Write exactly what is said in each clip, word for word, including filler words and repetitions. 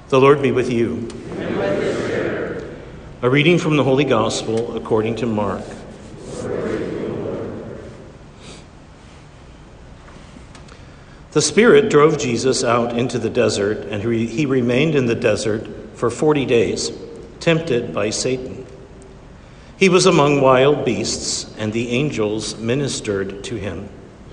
The Lord be with you. And with your spirit. A reading from the Holy Gospel according to Mark. The Spirit drove Jesus out into the desert, and he remained in the desert for forty days, tempted by Satan. He was among wild beasts, and the angels ministered to him.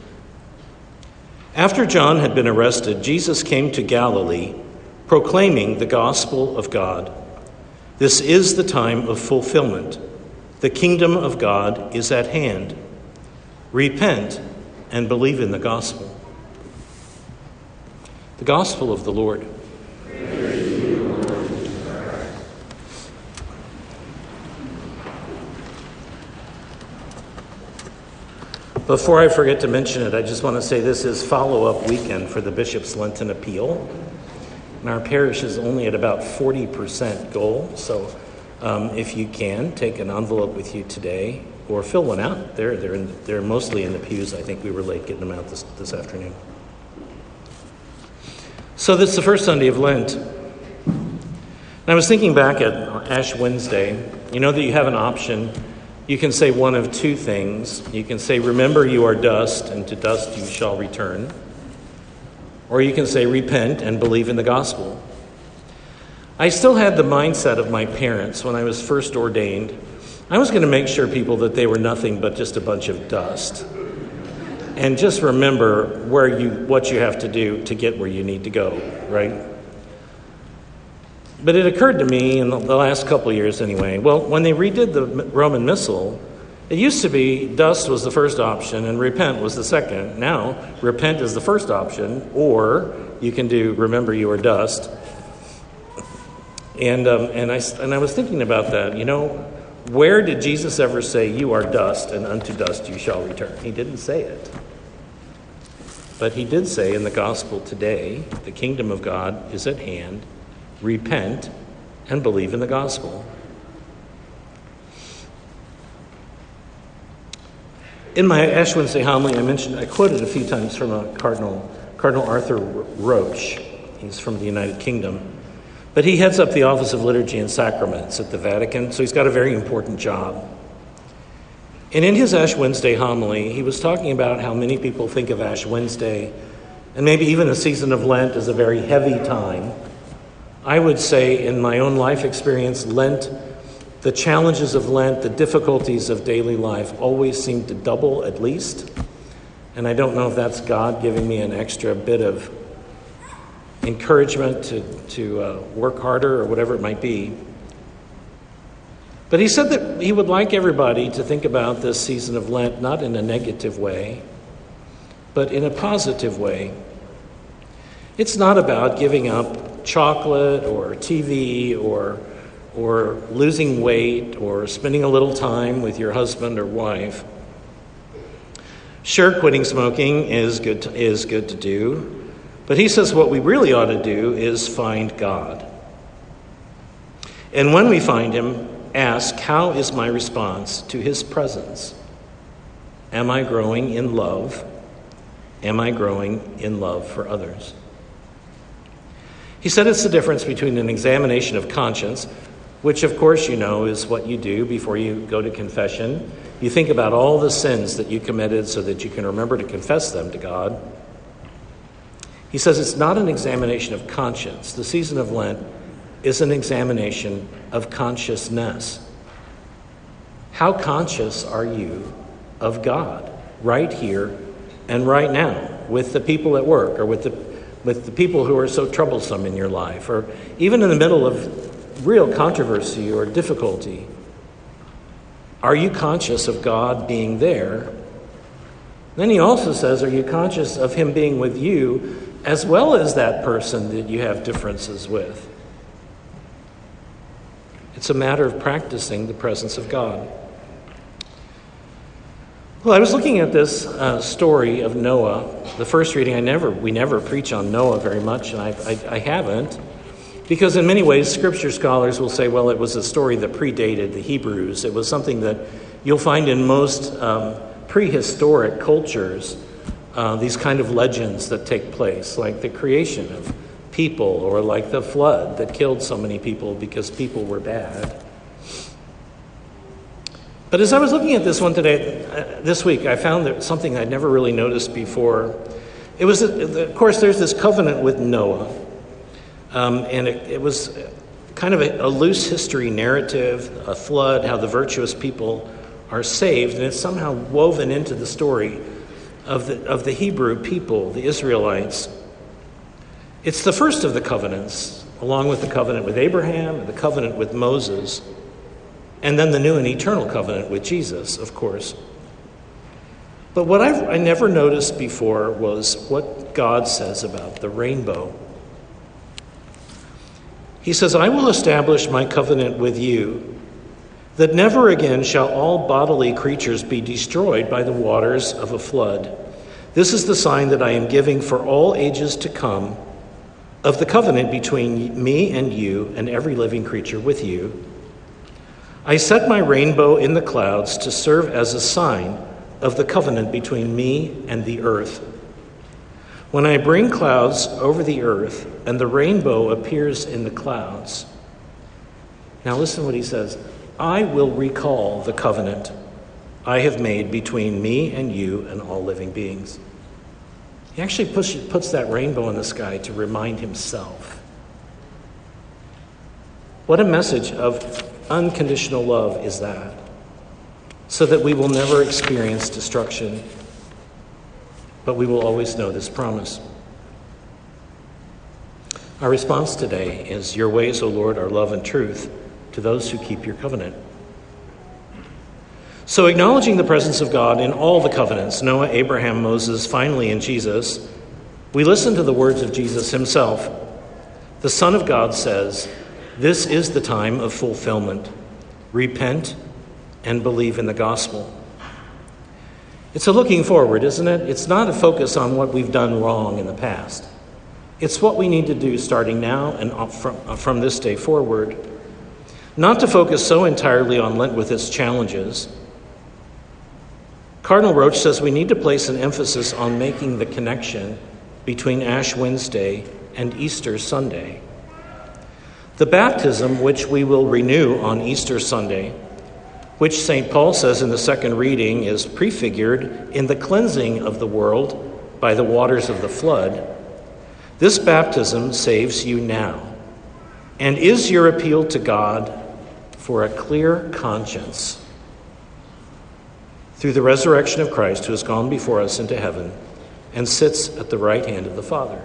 After John had been arrested, Jesus came to Galilee, proclaiming the gospel of God. This is the time of fulfillment. The kingdom of God is at hand. Repent and believe in the gospel. The gospel of the Lord. Before I forget to mention it, I just want to say this is follow-up weekend for the Bishop's Lenten Appeal. And our parish is only at about forty percent goal, so um, if you can, take an envelope with you today or fill one out. They're, they're, in, they're mostly in the pews. I think we were late getting them out this, this afternoon. So this is the first Sunday of Lent. And I was thinking back at Ash Wednesday. You know that you have an option. You can say one of two things. You can say, remember you are dust, and to dust you shall return. Or you can say, repent and believe in the gospel. I still had the mindset of my parents when I was first ordained. I was going to make sure people that they were nothing but just a bunch of dust. And just remember where you what you have to do to get where you need to go, right? But it occurred to me in the last couple of years anyway, well, when they redid the Roman Missal, it used to be dust was the first option and repent was the second. Now, repent is the first option, or you can do remember you are dust. And um, and I and I was thinking about that. You know, where did Jesus ever say you are dust and unto dust you shall return? He didn't say it. But he did say in the gospel today, the kingdom of God is at hand. Repent and believe in the gospel. In my Ash Wednesday homily, I mentioned, I quoted a few times from a Cardinal, Cardinal Arthur Roche. He's from the United Kingdom. But he heads up the Office of Liturgy and Sacraments at the Vatican, so he's got a very important job. And in his Ash Wednesday homily, he was talking about how many people think of Ash Wednesday, and maybe even the season of Lent, as a very heavy time. I would say in my own life experience, Lent, the challenges of Lent, the difficulties of daily life always seem to double at least. And I don't know if that's God giving me an extra bit of encouragement to, to uh, work harder or whatever it might be. But he said that he would like everybody to think about this season of Lent not in a negative way, but in a positive way. It's not about giving up chocolate or T V or or losing weight or spending a little time with your husband or wife. Sure, quitting smoking is good to, is good to do, but he says what we really ought to do is find God. And when we find him, ask, how is my response to his presence? Am I growing in love? Am I growing in love for others? He said it's the difference between an examination of conscience, which of course you know is what you do before you go to confession. You think about all the sins that you committed so that you can remember to confess them to God. He says it's not an examination of conscience. The season of Lent is an examination of consciousness. How conscious are you of God right here and right now with the people at work or with the with the people who are so troublesome in your life, or even in the middle of real controversy or difficulty? Are you conscious of God being there? Then he also says, are you conscious of him being with you as well as that person that you have differences with? It's a matter of practicing the presence of God. Well, I was looking at this uh, story of Noah. The first reading, I never, we never preach on Noah very much, and I, I, I haven't, because in many ways, Scripture scholars will say, well, it was a story that predated the Hebrews. It was something that you'll find in most um, prehistoric cultures, uh, these kind of legends that take place, like the creation of people, or like the flood that killed so many people because people were bad. But as I was looking at this one today, uh, this week, I found that something I'd never really noticed before. It was, of course, there's this covenant with Noah, um, and it, it was kind of a, a loose history narrative, a flood, how the virtuous people are saved, and it's somehow woven into the story of the of the Hebrew people, the Israelites. It's the first of the covenants, along with the covenant with Abraham and the covenant with Moses, and then the new and eternal covenant with Jesus, of course. But what I've, I never noticed before was what God says about the rainbow. He says, I will establish my covenant with you, that never again shall all bodily creatures be destroyed by the waters of a flood. This is the sign that I am giving for all ages to come of the covenant between me and you and every living creature with you. I set my rainbow in the clouds to serve as a sign of the covenant between me and the earth. When I bring clouds over the earth and the rainbow appears in the clouds. Now listen to what he says. I will recall the covenant I have made between me and you and all living beings. He actually push, puts that rainbow in the sky to remind himself. What a message of unconditional love is that, so that we will never experience destruction, but we will always know this promise. Our response today is, your ways, O Lord, are love and truth to those who keep your covenant. So acknowledging the presence of God in all the covenants, Noah, Abraham, Moses, finally in Jesus, we listen to the words of Jesus himself. The Son of God says, this is the time of fulfillment. Repent and believe in the gospel. It's a looking forward, isn't it? It's not a focus on what we've done wrong in the past. It's what we need to do starting now and from, from this day forward. Not to focus so entirely on Lent with its challenges. Cardinal Roach says we need to place an emphasis on making the connection between Ash Wednesday and Easter Sunday. The baptism, which we will renew on Easter Sunday, which Saint Paul says in the second reading is prefigured in the cleansing of the world by the waters of the flood, this baptism saves you now and is your appeal to God for a clear conscience through the resurrection of Christ, who has gone before us into heaven and sits at the right hand of the Father.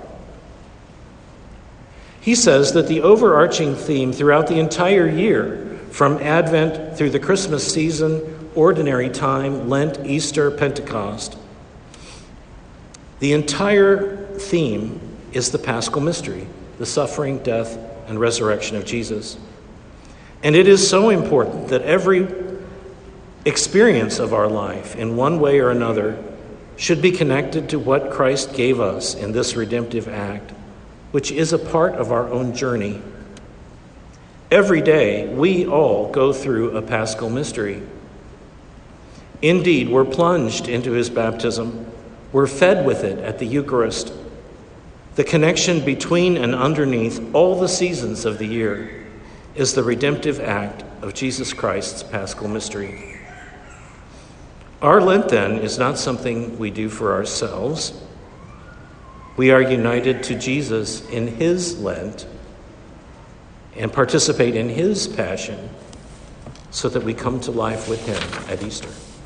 He says that the overarching theme throughout the entire year, from Advent through the Christmas season, ordinary time, Lent, Easter, Pentecost, the entire theme is the Paschal mystery, the suffering, death, and resurrection of Jesus. And it is so important that every experience of our life, in one way or another, should be connected to what Christ gave us in this redemptive act, which is a part of our own journey. Every day, we all go through a Paschal mystery. Indeed, we're plunged into his baptism. We're fed with it at the Eucharist. The connection between and underneath all the seasons of the year is the redemptive act of Jesus Christ's Paschal mystery. Our Lent, then, is not something we do for ourselves. We are united to Jesus in his Lent and participate in his passion so that we come to life with him at Easter.